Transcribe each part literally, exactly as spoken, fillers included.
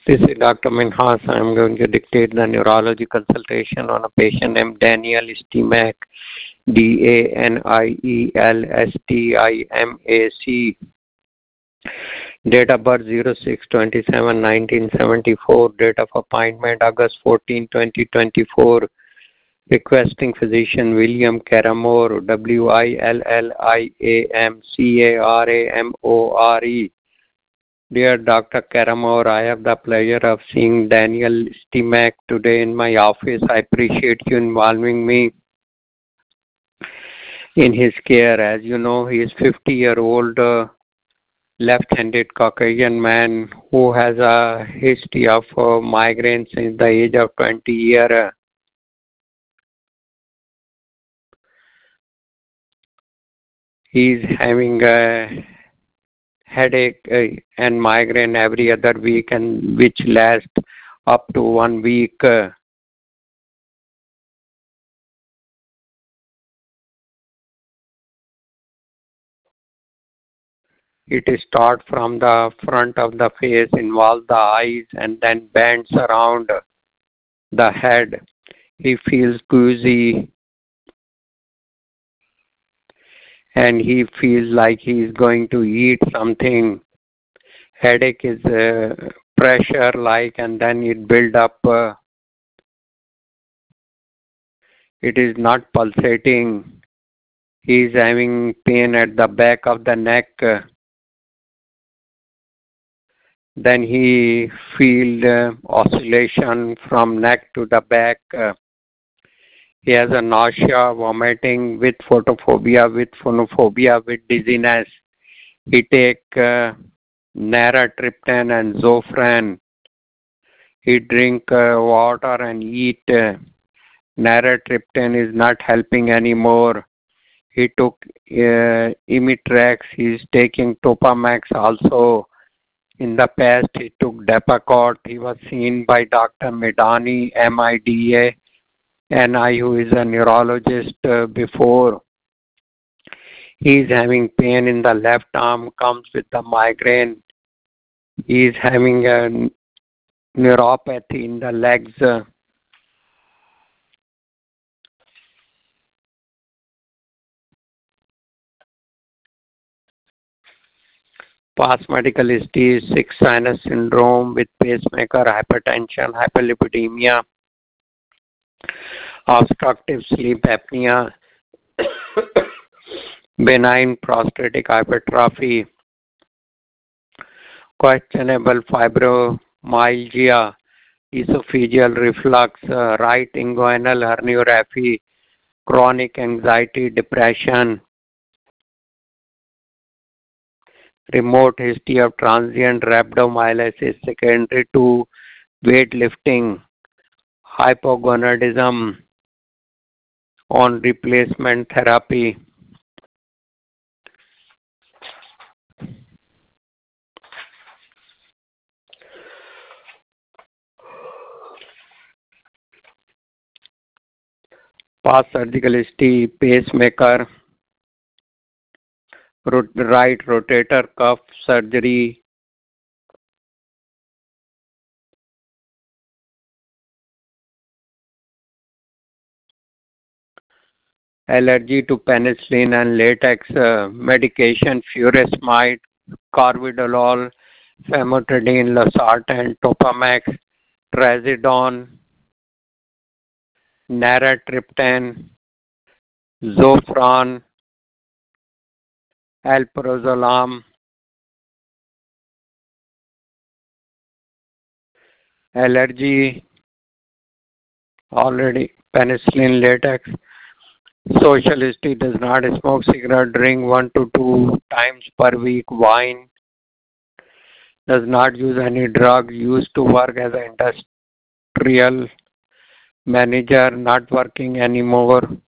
This is Doctor Minhas. I am going to dictate the neurology consultation on a patient named Daniel Stimac, D A N I E L S T I M A C. Date of birth zero six twenty-seven nineteen seventy-four. Date of appointment August fourteenth twenty twenty-four. Requesting physician William Caramore, W I L L I A M C A R A M O R E. Dear Doctor Caramore, I have the pleasure of seeing Daniel Stimac today in my office. I appreciate you involving me in his care. As you know, he is fifty-year-old uh, left-handed Caucasian man who has a history of uh, migraine since the age of twenty years. He is having a headache uh, and migraine every other week, and which lasts up to one week. Uh, It starts from the front of the face, involves the eyes, and then bends around the head. He feels queasy and he feels like he is going to eat something. Headache is uh, pressure like, and then it build up. Uh, it is not pulsating. He is having pain at the back of the neck. Uh, then he feel uh, oscillation from neck to the back. Uh, he has a nausea, vomiting with photophobia, with phonophobia, with dizziness. He take uh, naratriptan and Zofran. He drink uh, water and eat. Uh, naratriptan is not helping anymore. He took uh, Imitrex. He is taking Topamax also. In the past, he took Depacort. He was seen by Doctor Midani, M I D A, N I, who is a neurologist uh, before. He is having pain in the left arm, comes with the migraine. He is having a neuropathy in the legs. Uh, past medical history is sick sinus syndrome with pacemaker, hypertension, hyperlipidemia, obstructive sleep apnea, benign prostatic hypertrophy, questionable fibromyalgia, esophageal reflux, uh, right inguinal herniorrhaphy, chronic anxiety, depression, remote history of transient rhabdomyolysis secondary to weightlifting, hypogonadism on replacement therapy. Past surgical history, pacemaker, right rotator cuff surgery, allergy to penicillin and latex uh, medication, furosemide, carvedilol, famotidine, losartan, Topamax, trazodone, naratriptan, Zofran, alprazolam, allergy, already penicillin, latex. Social history: does not smoke cigarette, drink one to two times per week, wine, does not use any drug, used to work as an industrial manager, not working anymore.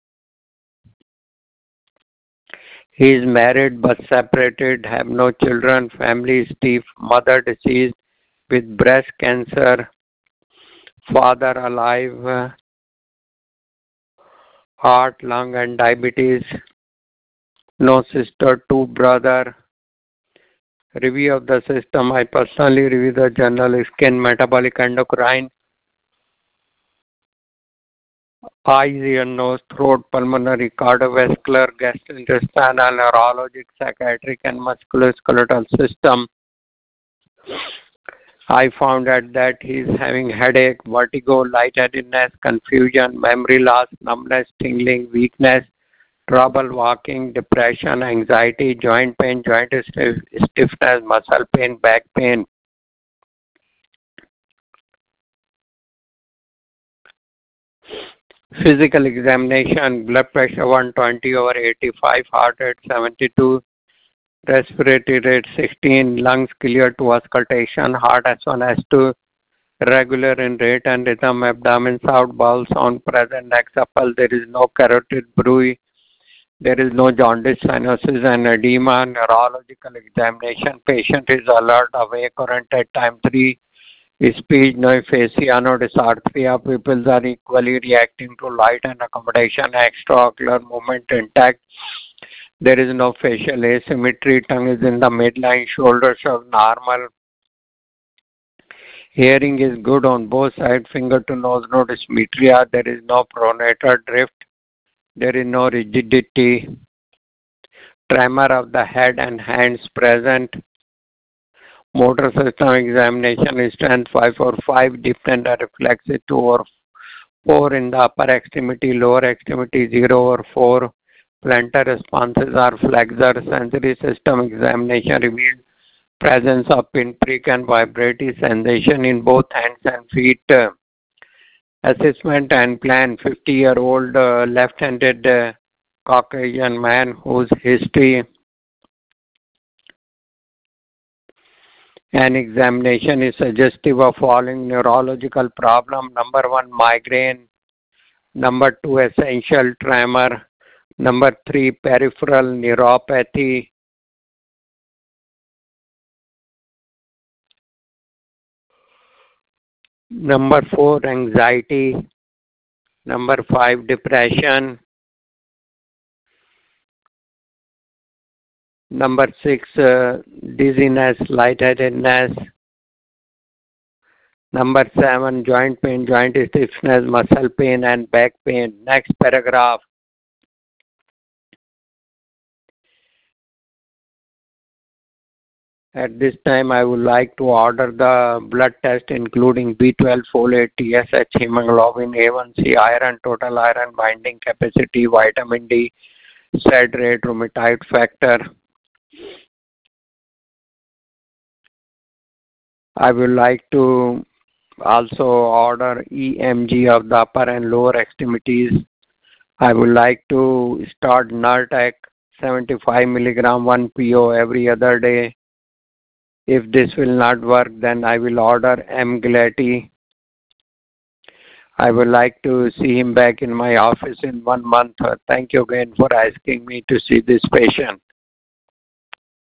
He is married but separated, have no children, family stiff, mother deceased with breast cancer, father alive, heart, lung and diabetes, no sister, two brother, Review of the system. I personally review the journal skin, metabolic, endocrine, eyes, ear, nose, throat, pulmonary, cardiovascular, gastrointestinal, neurologic, psychiatric, and musculoskeletal system. I found out that he is having headache, vertigo, lightheadedness, confusion, memory loss, numbness, tingling, weakness, trouble walking, depression, anxiety, joint pain, joint stiff, stiffness, muscle pain, back pain. Physical examination, blood pressure one twenty over eighty-five, heart rate seventy-two, respiratory rate sixteen, lungs clear to auscultation, heart S one S two, regular in rate and rhythm, abdomen sound, bowel sound present, neck supple, there is no carotid bruit, there is no jaundice, cyanosis and edema, neurological examination, patient is alert, awake, current at time three, speech, no aphasia, no dysarthria, pupils are equally reacting to light and accommodation, extraocular movement intact, there is no facial asymmetry, tongue is in the midline, shoulders are normal, hearing is good on both sides, finger to nose, no dysmetria, there is no pronator drift, there is no rigidity, tremor of the head and hands present, motor system examination strength five over five, different reflexes two over four in the upper extremity, lower extremity zero over four, plantar responses are flexor, sensory system examination revealed presence of pinprick and vibratory sensation in both hands and feet. Uh, assessment and plan, fifty year old uh, left-handed uh, Caucasian man whose history and examination is suggestive of following neurological problem. Number one, migraine. Number two, essential tremor. Number three, peripheral neuropathy. Number four, anxiety. Number five, depression. Number six, uh, dizziness, lightheadedness. Number seven, joint pain, joint stiffness, muscle pain, and back pain. Next paragraph. At this time, I would like to order the blood test including B twelve, folate, T S H, hemoglobin, A one C, iron, total iron binding capacity, vitamin D, S A D rate, rheumatoid factor. I would like to also order E M G of the upper and lower extremities. I would like to start Nurtec seventy-five milligram one P O every other day. If this will not work, then I will order Emgality. I would like to see him back in my office in one month. Thank you again for asking me to see this patient.